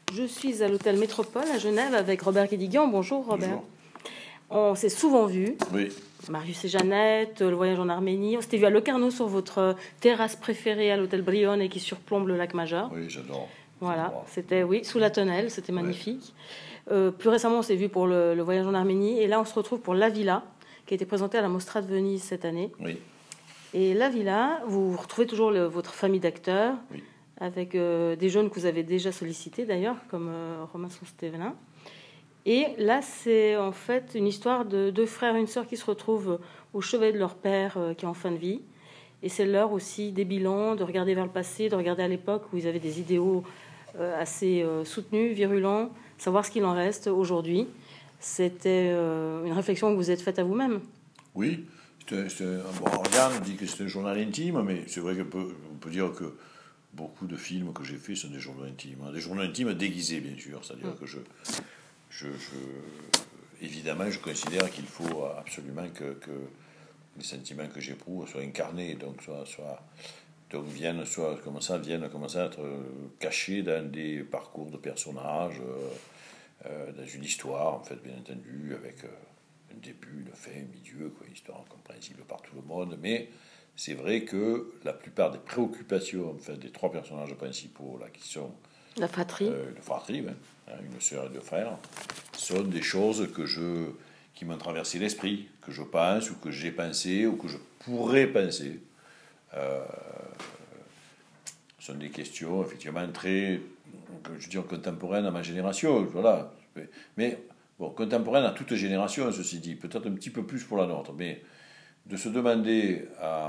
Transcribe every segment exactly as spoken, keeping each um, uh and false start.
Je suis à l'hôtel Métropole à Genève avec Robert Guédiguian. Bonjour Robert. Bonjour. On s'est souvent vus. Oui. Marius et Jeannette, le voyage en Arménie. On s'était vu à Locarno sur votre terrasse préférée à l'hôtel Brion et qui surplombe le lac Majeur. Oui, j'adore. Voilà, c'était oui, sous la tonnelle, c'était magnifique. Ouais. Euh, plus récemment, on s'est vu pour le, le voyage en Arménie et là, on se retrouve pour La Villa, qui a été présentée à la Mostra de Venise cette année. Oui. Et La Villa, vous retrouvez toujours le, votre famille d'acteurs, oui. avec euh, des jeunes que vous avez déjà sollicités d'ailleurs, comme euh, Romain Sonstévenin. Et là, c'est en fait une histoire de deux frères et une sœur qui se retrouvent au chevet de leur père euh, qui est en fin de vie. Et c'est l'heure aussi des bilans, de regarder vers le passé, de regarder à l'époque où ils avaient des idéaux euh, assez euh, soutenus, virulents, savoir ce qu'il en reste aujourd'hui. C'était euh, une réflexion que vous êtes faite à vous-même. Oui. C'est, c'est, bon, Yann dit que c'est un journal intime, mais c'est vrai qu'on peut, on peut dire que beaucoup de films que j'ai faits sont des journaux intimes. Des journaux intimes déguisés, bien sûr. C'est-à-dire mmh. que je, je, je... Évidemment, je considère qu'il faut absolument que, que les sentiments que j'éprouve soient incarnés, donc, soit, soit, donc viennent, soit, comme ça, viennent commencer à être cachés dans des parcours de personnages, euh, dans une histoire, en fait, bien entendu, avec... Euh, un début, une fin, un milieu, quoi, une histoire compréhensible par tout le monde, mais c'est vrai que la plupart des préoccupations, en fait, des trois personnages principaux, là, qui sont... La fratrie. Euh, la fratrie, ouais, hein, une sœur et deux frères, sont des choses que je, qui m'ont traversé l'esprit, que je pense, ou que j'ai pensé, ou que je pourrais penser. Euh, sont des questions, effectivement, très, je veux dire, contemporaines à ma génération, voilà. Mais... Bon, contemporaine à toute génération, ceci dit, peut-être un petit peu plus pour la nôtre, mais de se demander,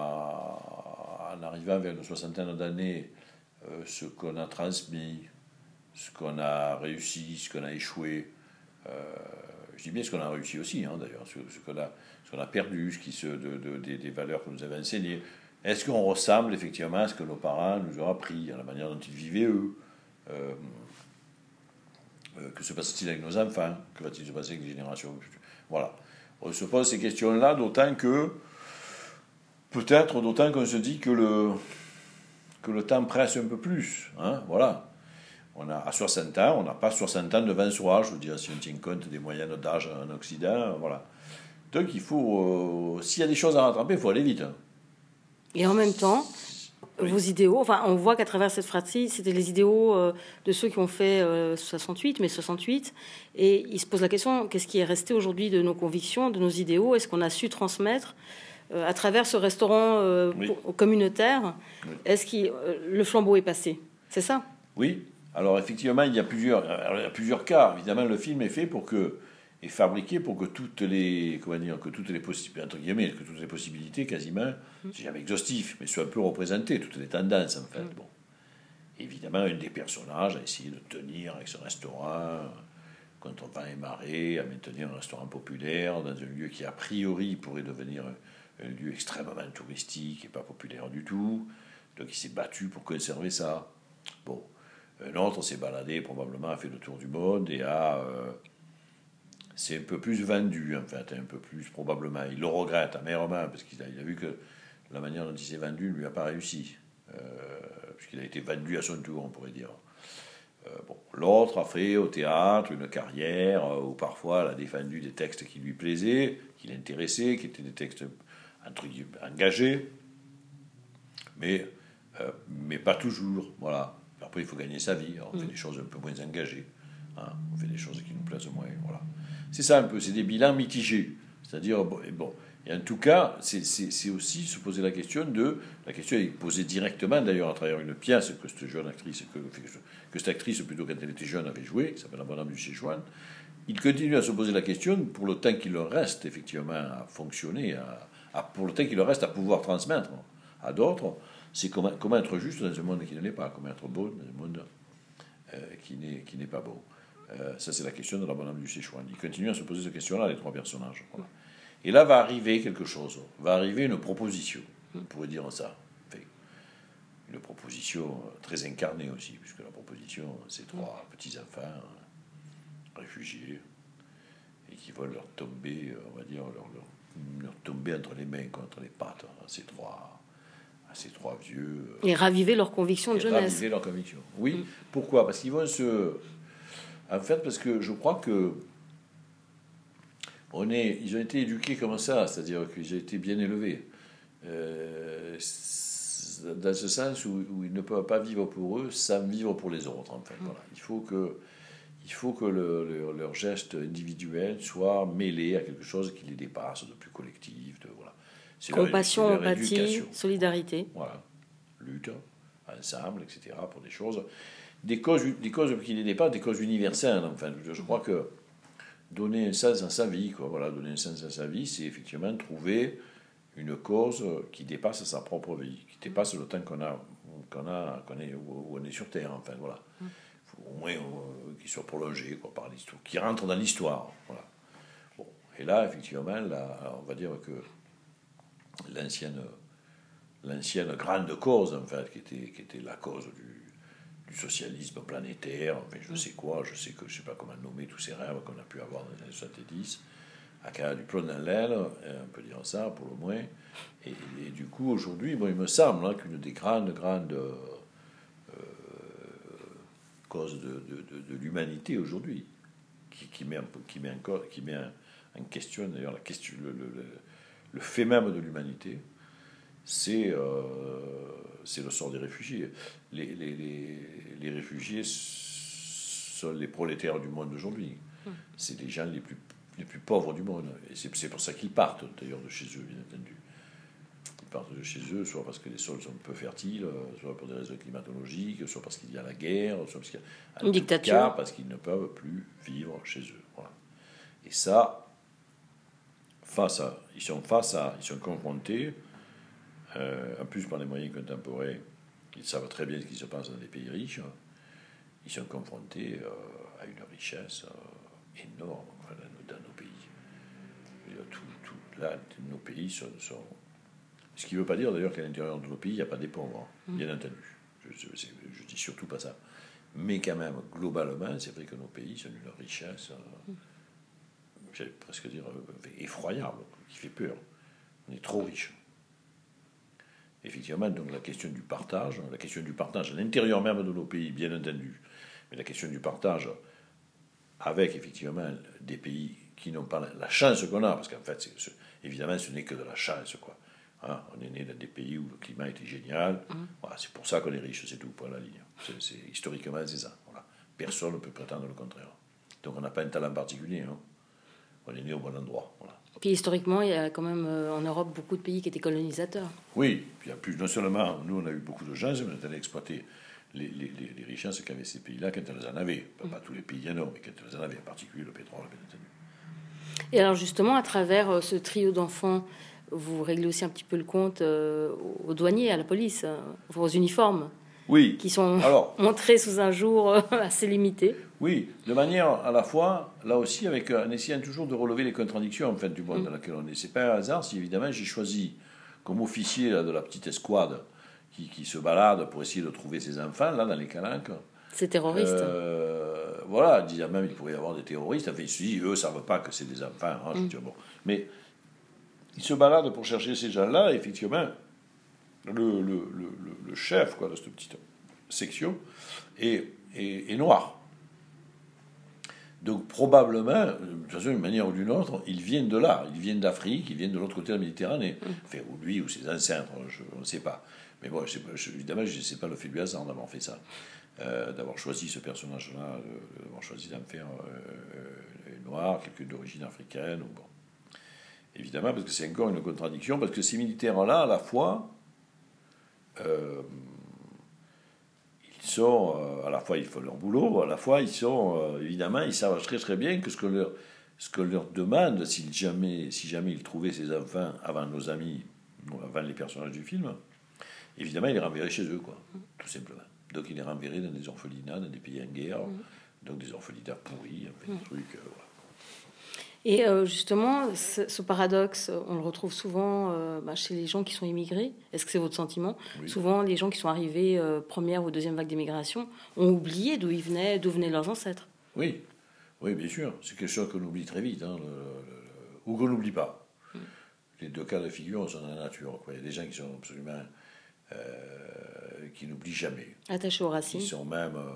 à, en arrivant vers une soixantaine d'années, euh, ce qu'on a transmis, ce qu'on a réussi, ce qu'on a échoué, euh, je dis bien ce qu'on a réussi aussi, hein, d'ailleurs, ce, ce, qu'on a, ce qu'on a perdu, ce qui se, de, de, des, des valeurs que nous avaient enseignées. Est-ce qu'on ressemble effectivement à ce que nos parents nous ont appris, à la manière dont ils vivaient eux euh, Que se passe-t-il avec nos enfants? Que va-t-il se passer avec les générations? Voilà. On se pose ces questions-là, d'autant que, peut-être, d'autant qu'on se dit que le, que le temps presse un peu plus. Hein, voilà. On a, à soixante ans, on n'a pas soixante ans devant soi, je veux dire, si on tient compte des moyennes d'âge en Occident, voilà. Donc, il faut, euh, s'il y a des choses à rattraper, il faut aller vite. Et en même temps... Oui. Vos idéaux, enfin, on voit qu'à travers cette fratrie, c'était les idéaux euh, de ceux qui ont fait euh, soixante-huit, mais soixante-huit, et ils se posent la question, qu'est-ce qui est resté aujourd'hui de nos convictions, de nos idéaux? Est-ce qu'on a su transmettre euh, à travers ce restaurant euh, oui. pour, communautaire? Oui. Est-ce que euh, le flambeau est passé? C'est ça? Oui. Alors, effectivement, il y a plusieurs, alors, il y a plusieurs cas. Évidemment, le film est fait pour que... est fabriqué pour que toutes les, comment dire, que toutes les possibilités, entre guillemets, que toutes les possibilités, quasiment, mmh. c'est jamais exhaustif, mais soient un peu représentées, toutes les tendances, en fait. Mmh. Bon. Évidemment, un des personnages a essayé de tenir avec ce restaurant, contre vent et marée, à maintenir un restaurant populaire dans un lieu qui, a priori, pourrait devenir un, un lieu extrêmement touristique et pas populaire du tout. Donc, il s'est battu pour conserver ça. Bon. Un autre s'est baladé, probablement, a fait le tour du monde et a... Euh, c'est un peu plus vendu, en fait, un peu plus probablement. Il le regrette amèrement, parce qu'il a, il a vu que la manière dont il s'est vendu ne lui a pas réussi, euh, puisqu'il a été vendu à son tour, on pourrait dire. Euh, bon. L'autre a fait au théâtre une carrière euh, où parfois elle a défendu des textes qui lui plaisaient, qui l'intéressaient, qui étaient des textes entre guillemets engagés, mais, euh, mais pas toujours. Voilà. Après, il faut gagner sa vie, alors on mmh. fait des choses un peu moins engagées, hein, on fait des choses qui nous plaisent moins, voilà. C'est ça un peu, c'est des bilans mitigés. C'est-à-dire, bon, et, bon, et en tout cas, c'est, c'est, c'est aussi se poser la question de... La question est posée directement, d'ailleurs, à travers une pièce que cette jeune actrice, que, que cette actrice, plutôt quand elle était jeune, avait joué, qui s'appelle La Bonne du Sichuan. Il continue à se poser la question, pour le temps qu'il leur reste, effectivement, à fonctionner, à, à, pour le temps qu'il leur reste à pouvoir transmettre à d'autres, c'est comment, comment être juste dans un monde qui ne l'est pas, comment être beau dans un monde euh, qui, n'est, qui n'est pas beau. Euh, ça, c'est la question de la bonne âme du Sichuan. Ils continuent à se poser cette question-là, les trois personnages. Voilà. Et là va arriver quelque chose. Va arriver une proposition. On pourrait dire ça. Enfin, une proposition très incarnée aussi, puisque la proposition, c'est trois petits-enfants réfugiés et qui vont leur tomber, on va dire, leur, leur, leur tomber entre les mains, contre les pattes, hein, ces trois... à ces trois vieux... Et raviver leurs convictions de jeunesse. Raviver leurs convictions. Oui. Mm. Pourquoi? Parce qu'ils vont se... En fait, parce que je crois que on est, ils ont été éduqués comme ça, c'est-à-dire qu'ils ont été bien élevés. Euh, dans ce sens où, où ils ne peuvent pas vivre pour eux sans vivre pour les autres, en fait. Voilà. Il faut que, il faut que le, le, leur geste individuel soit mêlé à quelque chose qui les dépasse, de plus collectif. De, voilà. C'est compassion, leur, leur empathie, éducation. Solidarité. Voilà. Lutte, ensemble, et cetera, pour des choses, des causes, des causes qui les dépassent, des causes universelles. Enfin, je crois que donner un sens à sa vie, quoi. Voilà, donner un sens à sa vie, c'est effectivement trouver une cause qui dépasse sa propre vie, qui dépasse le temps qu'on a, qu'on a, qu'on est, où on est sur Terre. Enfin, voilà. Il faut au moins euh, qu'il soit prolongé, quoi, par l'histoire, qu'il rentre dans l'histoire. Voilà. Bon. Et là, effectivement, là, on va dire que l'ancienne, l'ancienne grande cause, en fait, qui était, qui était la cause du, du socialisme planétaire, enfin, je sais quoi, je sais que je sais pas comment nommer tous ces rêves qu'on a pu avoir dans les années soixante-dix, à carrière du plomb dans l'aile, on peut dire ça pour le moins. Et, et du coup, aujourd'hui, bon, il me semble hein, qu'une des grandes, grandes euh, causes de, de, de, de l'humanité aujourd'hui, qui, qui met, un peu, qui met, encore, qui met en, en question, d'ailleurs, la question, le, le, le, le fait même de l'humanité, c'est, euh, c'est le sort des réfugiés. Les, les, les, les réfugiés sont les prolétaires du monde d'aujourd'hui. C'est les gens les plus les plus pauvres du monde. Et c'est, c'est pour ça qu'ils partent, d'ailleurs, de chez eux, bien entendu. Ils partent de chez eux, soit parce que les sols sont peu fertiles, soit pour des raisons climatologiques, soit parce qu'il y a la guerre, soit parce qu'il y a... Une dictature. Cas, parce qu'ils ne peuvent plus vivre chez eux. Voilà. Et ça, face à, ils sont face à... Ils sont confrontés, euh, en plus par les moyens contemporains, ils savent très bien ce qui se passe dans les pays riches, ils sont confrontés euh, à une richesse euh, énorme. Voilà, dans nos pays. Tout, tout, là, nos pays sont, sont... Ce qui ne veut pas dire d'ailleurs qu'à l'intérieur de nos pays, il n'y a pas des pauvres, hein, bien entendu. Je ne dis surtout pas ça. Mais quand même, globalement, c'est vrai que nos pays sont d'une richesse, euh, j'allais presque dire, euh, effroyable, qui fait peur. On est trop riches. Effectivement, donc la question du partage, la question du partage à l'intérieur même de nos pays, bien entendu, mais la question du partage avec effectivement des pays qui n'ont pas la, la chance qu'on a, parce qu'en fait, c'est, c'est, évidemment, ce n'est que de la chance, quoi. Hein, on est né dans des pays où le climat était génial, mmh. Voilà, c'est pour ça qu'on est riche, c'est tout, point la ligne. C'est, c'est, historiquement, c'est ça. Voilà. Personne ne peut prétendre le contraire. Donc on n'a pas un talent particulier, hein. On est né au bon endroit. Voilà. Puis historiquement, il y a quand même euh, en Europe beaucoup de pays qui étaient colonisateurs. Oui, puis en plus, non seulement, nous on a eu beaucoup de chance, mais on est allé exploiter Les, les, les richesses qu'avaient ces pays-là quand elles en avaient. Pas, pas tous les pays en ont, mais quand elles en avaient, en particulier le pétrole, bien entendu. Et alors justement, à travers ce trio d'enfants, vous réglez aussi un petit peu le compte euh, aux douaniers, à la police, euh, aux uniformes, oui. qui sont alors, montrés sous un jour euh, assez limité. Oui, de manière à la fois, là aussi, avec, en essayant toujours de relever les contradictions en fait, du monde mmh. dans lequel on est. C'est pas un hasard si évidemment j'ai choisi comme officier là, de la petite escouade Qui, qui se balade pour essayer de trouver ses enfants, là, dans les calanques. Ces terroristes. Euh, voilà, disant même qu'il pourrait y avoir des terroristes. Enfin, ils se disent, eux ne savent pas que c'est des enfants. Hein, je mm. dis, bon. Mais ils se baladent pour chercher ces gens-là, et effectivement, le, le, le, le chef quoi, de cette petite section est, est, est noir. Donc, probablement, de toute façon, d'une manière ou d'une autre, ils viennent de là. Ils viennent d'Afrique, ils viennent de l'autre côté de la Méditerranée. Mm. Enfin, ou lui, ou ses ancêtres, je, on ne sait pas. Mais bon, je, je, évidemment, je ne sais pas le fait du hasard d'avoir fait ça, euh, d'avoir choisi ce personnage-là, euh, d'avoir choisi d'en faire euh, noir, quelqu'un d'origine africaine. Ou bon. Évidemment, parce que c'est encore une contradiction, parce que ces militaires-là, à la fois, euh, ils sont, euh, à la fois, ils font leur boulot, à la fois, ils sont, euh, évidemment, ils savent très très bien que ce que leur, ce que leur demande, si jamais, si jamais ils trouvaient ces enfants avant nos amis, avant les personnages du film, évidemment, il les renverrait chez eux, quoi, mmh. tout simplement. Donc, il les renverrait dans des orphelinats, dans des pays en guerre, mmh. donc des orphelinats pourris, enfin, mmh. des trucs. Euh, voilà. Et euh, justement, ce, ce paradoxe, on le retrouve souvent euh, bah, chez les gens qui sont immigrés. Est-ce que c'est votre sentiment ? Oui. Souvent, les gens qui sont arrivés euh, première ou deuxième vague d'immigration ont oublié d'où ils venaient, d'où venaient leurs ancêtres. Oui, oui, bien sûr. C'est quelque chose qu'on oublie très vite, hein, le, le, le, ou qu'on n'oublie pas. Mmh. Les deux cas de figure sont dans la nature, quoi. Il y a des gens qui sont absolument... Euh, qui n'oublient jamais. Attachés aux racines. Ils sont même, euh,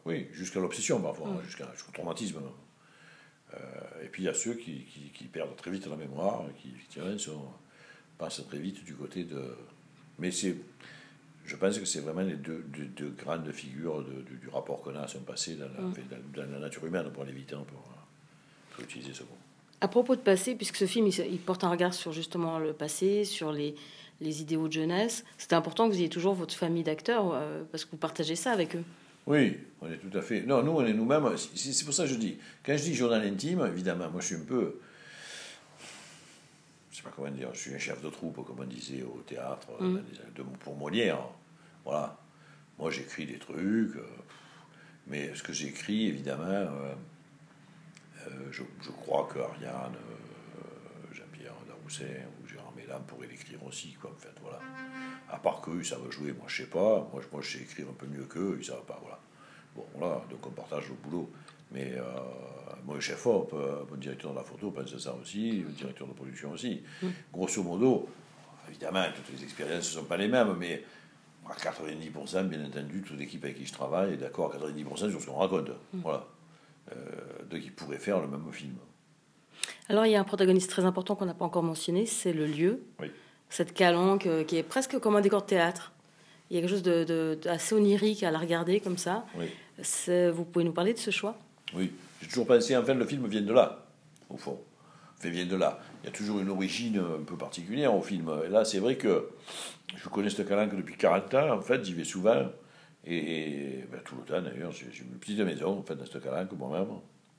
Oui, jusqu'à l'obsession parfois, Mm. jusqu'à, jusqu'au traumatisme. Euh, et puis il y a ceux qui, qui, qui perdent très vite la mémoire, qui effectivement sont, passent très vite du côté de... Mais c'est, je pense que c'est vraiment les deux, deux, deux grandes figures de, du, du rapport qu'on a à son passé dans la, mm. dans, dans la nature humaine, pour l'éviter, pour, pour utiliser ce mot. À propos de passé, puisque ce film il, il porte un regard sur justement le passé, sur les, les idéaux de jeunesse, c'était important que vous ayez toujours votre famille d'acteurs, euh, parce que vous partagez ça avec eux. Oui, on est tout à fait... Non, nous, on est nous-mêmes... C'est, c'est pour ça que je dis... Quand je dis journal intime, évidemment, moi, je suis un peu... Je sais pas comment dire, je suis un chef de troupe, comme on disait au théâtre, mm. de, pour Molière. Voilà. Moi, j'écris des trucs, euh, mais ce que j'écris, évidemment, euh, euh, je, je crois que Ariane, euh, Jean-Pierre Daroussin ou Gérard Mélan pourraient l'écrire aussi, quoi, en fait, voilà. À part qu'eux, ils savent jouer, moi, je sais pas. Moi, moi, je sais écrire un peu mieux qu'eux, ils savent pas, voilà. Bon, voilà, donc on partage le boulot. Mais euh, moi, le chef-op, mon directeur de la photo pense ça aussi, le directeur de production aussi. Mm. Grosso modo, évidemment, toutes les expériences ne sont pas les mêmes, mais à quatre-vingt-dix pour cent, bien entendu, toute l'équipe avec qui je travaille est d'accord à quatre-vingt-dix pour cent sur ce qu'on raconte. Mm. Voilà. Euh, donc, ils pourraient faire le même film. Alors, il y a un protagoniste très important qu'on n'a pas encore mentionné, c'est le lieu. Oui. Cette calanque euh, qui est presque comme un décor de théâtre. Il y a quelque chose de, de, de assez onirique à la regarder comme ça. Oui. C'est, vous pouvez nous parler de ce choix ? Oui, j'ai toujours pensé, enfin, le film vient de là, au fond. Enfin, vient de là. Il y a toujours une origine un peu particulière au film. Et là, c'est vrai que je connais cette calanque depuis quarante ans, en fait, j'y vais souvent. Et, et ben, tout le temps, d'ailleurs, j'ai, j'ai une petite maison, en fait, dans cette calanque, moi-même.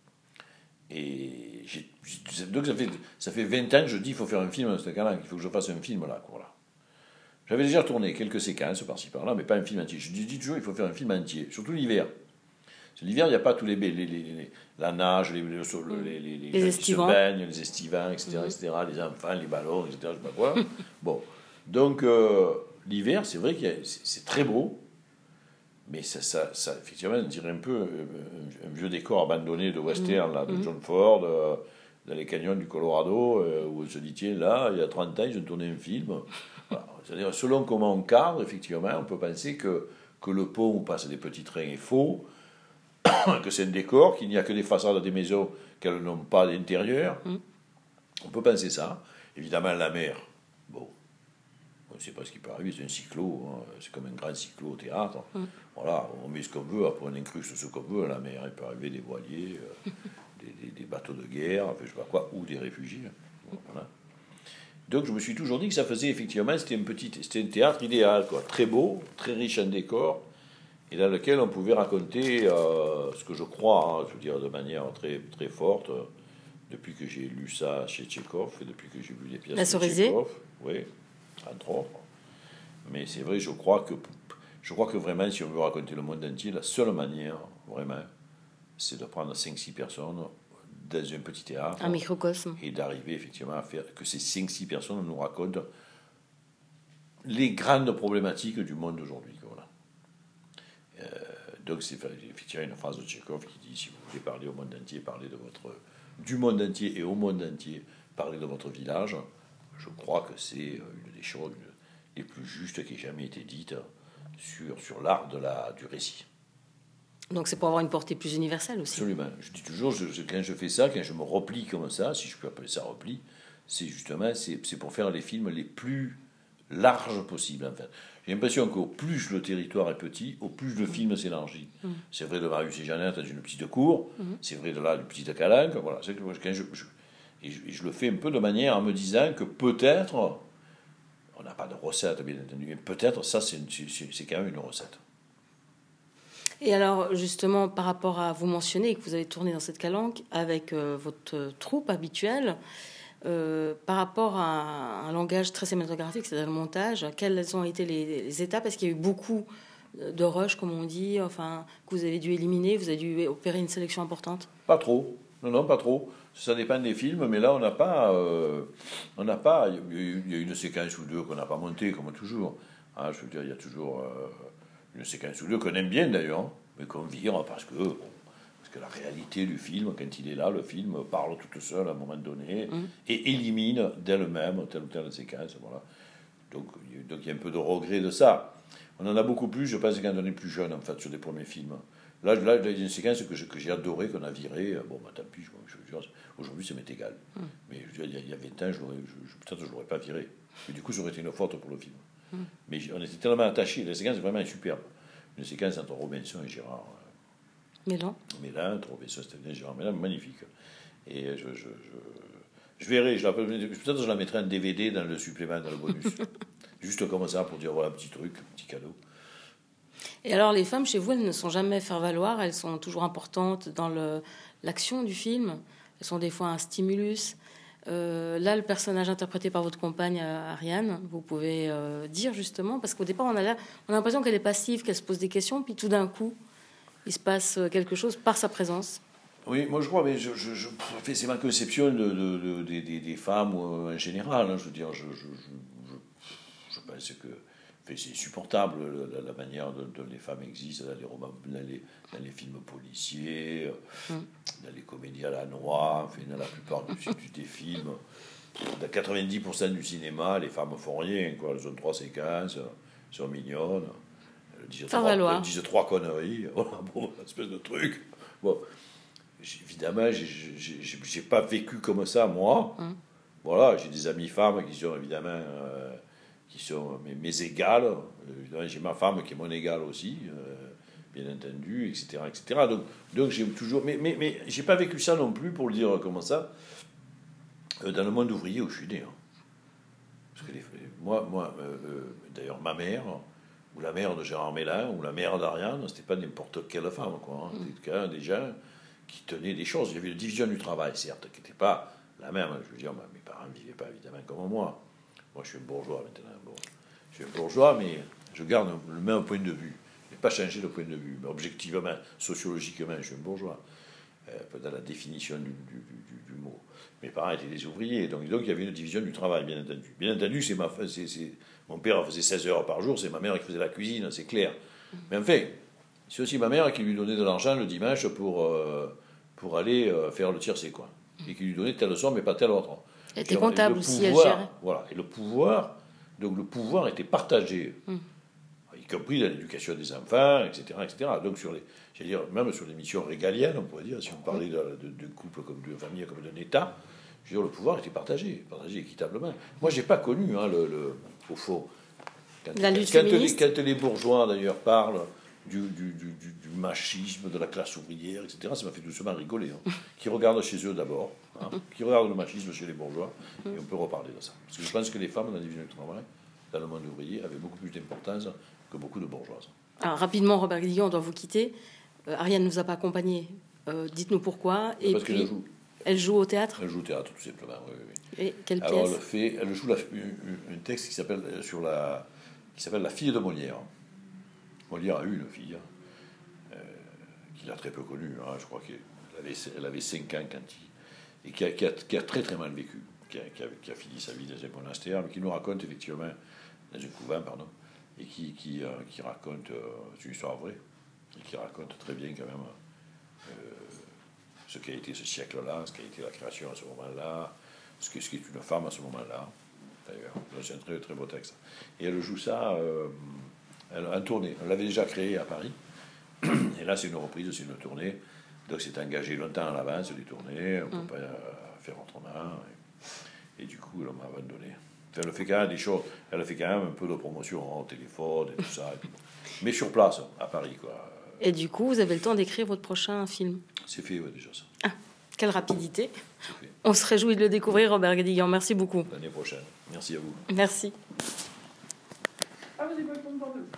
Et j'ai, j'ai, donc, ça fait, ça fait vingt ans que je dis, il faut faire un film dans cette calanque, il faut que je fasse un film là, quoi, là. J'avais déjà tourné quelques séquences par-ci par-là, mais pas un film entier. Je dis toujours, il faut faire un film entier, surtout l'hiver. Parce que l'hiver, il n'y a pas tous les, les, les, les la nage, les, les, les, les, les, les gens qui se baignent, les estivants, et cetera, mmh. et cetera, les enfants, les ballons, et cetera, je sais pas quoi. Bon, donc euh, l'hiver, c'est vrai que c'est, c'est très beau, mais ça, ça, ça, effectivement, on dirait un peu un, un vieux décor abandonné de western, mmh. là, de mmh. John Ford, euh, dans les canyons du Colorado, euh, où on se dit, tiens, là, il y a trente ans, ils ont tourné un film. Voilà. C'est-à-dire, selon comment on cadre, effectivement, on peut penser que, que le pont où passent des petits trains est faux, que c'est un décor, qu'il n'y a que des façades des maisons qu'elles n'ont pas d'intérieur. Mm. On peut penser ça. Évidemment, la mer, bon, on ne sait pas ce qui peut arriver, c'est un cyclo, hein, c'est comme un grand cyclo au théâtre. Mm. Voilà, on met ce qu'on veut, après on incruste ce qu'on veut, la mer, il peut arriver des voiliers, euh, des, des, des bateaux de guerre, enfin, je sais pas quoi, ou des réfugiés. Voilà. Donc je me suis toujours dit que ça faisait effectivement, c'était, une petite, c'était un théâtre idéal, quoi, très beau, très riche en décors, et dans lequel on pouvait raconter euh, ce que je crois, hein, je veux dire de manière très, très forte, euh, depuis que j'ai lu ça chez Tchekhov, et depuis que j'ai vu les pièces de Tchekhov, oui, entre autres. Mais c'est vrai, je crois que, je crois que vraiment, si on veut raconter le monde entier, la seule manière, vraiment, c'est de prendre cinq six personnes dans un petit théâtre, un microcosme, et d'arriver effectivement à faire que ces cinq six personnes nous racontent les grandes problématiques du monde d'aujourd'hui. Voilà. Euh, donc c'est effectivement une phrase de Tchekhov qui dit, si vous voulez parler au monde entier, parlez de votre, du monde entier et au monde entier, parlez de votre village. Je crois que c'est une des choses les plus justes qui ait jamais été dites sur, sur l'art de la, du récit. Donc c'est pour avoir une portée plus universelle aussi. Absolument. Je dis toujours, je, je, quand je fais ça, quand je me replie comme ça, si je peux appeler ça repli, c'est justement c'est, c'est pour faire les films les plus larges possibles. En fait. J'ai l'impression qu'au plus le territoire est petit, au plus le mmh. film s'élargit. Mmh. C'est vrai de Marius et Jeannette dans une petite cour, mmh. c'est vrai de là une petite calanque. Voilà. C'est que quand je, je, et je, et je le fais un peu de manière en me disant que peut-être, on n'a pas de recette bien entendu, mais peut-être ça c'est, une, c'est, c'est quand même une recette. Et alors, justement, par rapport à vous mentionner que vous avez tourné dans cette calanque avec euh, votre troupe habituelle, euh, par rapport à un, un langage très cinématographique, c'est-à-dire le montage, quelles ont été les, les étapes ? Est-ce qu'il y a eu beaucoup de rush, comme on dit, enfin, que vous avez dû éliminer, vous avez dû opérer une sélection importante ? Pas trop. Non, non, pas trop. Ça dépend des films, mais là, on n'a pas... Euh, on n'a pas... Il y a eu une séquence ou deux qu'on n'a pas montée, comme toujours. Hein, je veux dire, il y a toujours... Euh, une séquence ou deux qu'on aime bien d'ailleurs, mais qu'on vire parce que, bon, parce que la réalité du film, quand il est là, le film parle toute seule à un moment donné mmh. et élimine d'elle-même telle ou telle séquence. Voilà. Donc, donc il y a un peu de regret de ça. On en a beaucoup plus, je pense, quand on est plus jeune, en fait, sur des premiers films. Là, là il y a une séquence que, je, que j'ai adorée, qu'on a virée. Bon, bah, tant pis, je, je, je, aujourd'hui, ça m'est égal. Mm. Mais je, il, y a, il y a vingt ans, je je, je, peut-être je ne l'aurais pas virée. Mais du coup, ça aurait été une faute pour le film. Mm. Mais on était tellement attachés. La séquence est vraiment superbe. Une séquence entre Robinson et Gérard Mélan. Mélan, entre Robinson et Gérard Mélan, magnifique. Et je, je, je, je verrai, je la, peut-être je la mettrai en D V D dans le supplément, dans le bonus. Juste comme ça, pour dire, voilà, un petit truc, un petit cadeau. Et alors, les femmes, chez vous, elles ne sont jamais faire valoir, elles sont toujours importantes dans le, l'action du film. Elles sont des fois un stimulus. Euh, là, le personnage interprété par votre compagne, Ariane, vous pouvez euh, dire justement, parce qu'au départ, on a, là, on a l'impression qu'elle est passive, qu'elle se pose des questions, puis tout d'un coup, il se passe quelque chose par sa présence. Oui, moi je crois, mais je, je, je, c'est ma conception de, de, de, de, des, des femmes en général. Hein, je veux dire, je, je, je, je pense que c'est insupportable la, la manière dont, dont les femmes existent dans les romans, dans les, dans les films policiers, mm. dans les comédies à la noix, enfin, dans la plupart du, du, des films. Dans quatre-vingt-dix pour cent du cinéma, les femmes font rien, quoi. Elles ont trois séquences, elles sont mignonnes, elles disent, trois, elles disent trois conneries, voilà, bon, une espèce de truc. Bon. Évidemment, je n'ai pas vécu comme ça, moi. Mmh. Voilà, j'ai des amies femmes qui sont évidemment euh, qui sont mes, mes égales. Évidemment, j'ai ma femme qui est mon égale aussi, euh, bien entendu, et cetera, et cetera. Donc, donc j'ai toujours... Mais, mais, mais je n'ai pas vécu ça non plus, pour le dire comme ça, euh, dans le monde ouvrier où je suis né. Hein. Parce que les, moi, moi euh, euh, d'ailleurs, ma mère, ou la mère de Gérard Mélan, ou la mère d'Ariane, c'était pas n'importe quelle femme, quoi. Hein. Mmh. C'était quand même des gens qui tenaient des choses. Il y avait une division du travail, certes, qui n'était pas la même. Je veux dire, mes parents ne vivaient pas évidemment comme moi. Moi, je suis un bourgeois maintenant. Bon, je suis un bourgeois, mais je garde le même point de vue. Je n'ai pas changé de point de vue. Mais objectivement, sociologiquement, je suis un bourgeois. Euh, dans la définition du, du, du, du mot. Mes parents étaient des ouvriers. Donc, donc, il y avait une division du travail, bien entendu. Bien entendu, c'est ma, c'est, c'est, mon père faisait seize heures par jour, c'est ma mère qui faisait la cuisine, c'est clair. Mais enfin, c'est aussi ma mère qui lui donnait de l'argent le dimanche pour, euh, pour aller euh, faire le tiercé, quoi. Et qui lui donnait telle somme, mais pas telle autre. Elle était comptable aussi, elle gérait. Voilà. Et le pouvoir, donc le pouvoir était partagé, mm. y compris dans l'éducation des enfants, et cetera, et cetera. Donc sur les, j'allais dire, même sur les missions régaliennes, on pourrait dire, si on parlait de, de, de couple comme de famille, comme d'un État, je veux dire, le pouvoir était partagé, partagé équitablement. Moi, j'ai pas connu, hein, le, le, au fond, quand, La quand, lutte quand, féministe. les, quand les bourgeois d'ailleurs parlent du, du, du, du, du machisme, de la classe ouvrière, et cetera, ça m'a fait doucement rigoler. Hein. Qui regardent chez eux d'abord, hein, qui regardent le machisme chez les bourgeois, et on peut reparler de ça. Parce que je pense que les femmes dans la division du travail, dans le monde ouvrier, avaient beaucoup plus d'importance que beaucoup de bourgeoises. Alors, rapidement, Robert Guédiguian, on doit vous quitter. Euh, Ariane ne nous a pas accompagnés. Euh, dites-nous pourquoi. Et parce puis, qu'elle joue. Elle joue au théâtre. Elle joue au théâtre, tout simplement, oui, oui. Et quelle pièce? Alors, elle, fait, elle joue la, un, un texte qui s'appelle, sur la, qui s'appelle La fille de Molière. Molière a eu une fille, euh, qu'il a très peu connue, hein, je crois qu'elle avait, elle avait cinq ans quand il... Et qui a, qui, a, qui a très très mal vécu, qui a, qui, a, qui a fini sa vie dans un monastère, mais qui nous raconte effectivement, dans un couvent, pardon, et qui, qui, euh, qui raconte, euh, c'est une histoire vraie, et qui raconte très bien quand même euh, ce qu'a été ce siècle-là, ce qu'a été la création à ce moment-là, ce qu'est, ce qu'est une femme à ce moment-là, d'ailleurs. C'est un très, très beau texte. Et elle joue ça euh, en tournée. Elle l'avait déjà créé à Paris, et là c'est une reprise, c'est une tournée. Donc c'est engagé longtemps à l'avance, les tournées, on ne mmh. peut pas euh, faire autrement. Et, et du coup, elle m'a abandonné. Enfin, elle fait quand même des choses, elle fait quand même un peu de promotion au téléphone et tout ça. Et puis, mais sur place, à Paris, quoi. Et du coup, vous avez le temps d'écrire votre prochain film? C'est fait, ouais, déjà ça. Ah, quelle rapidité. On se réjouit de le découvrir, Robert Guédiguian. Merci beaucoup. L'année prochaine. Merci à vous. Merci.